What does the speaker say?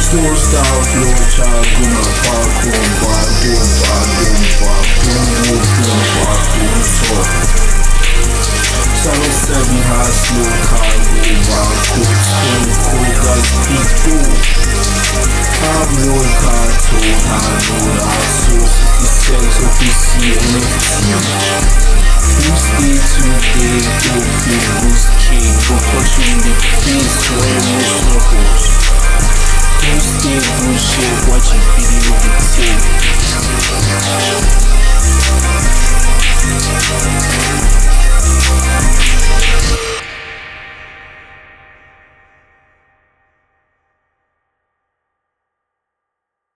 Store style flow, child, gonna parkour, parkour, parkour, parkour, parkour, talk. 707 high slow cargo, barcode, stone cold as people. I'm low cartoon, I know that source, the sense of the CNFT. Who's day to day, don't feel who's king,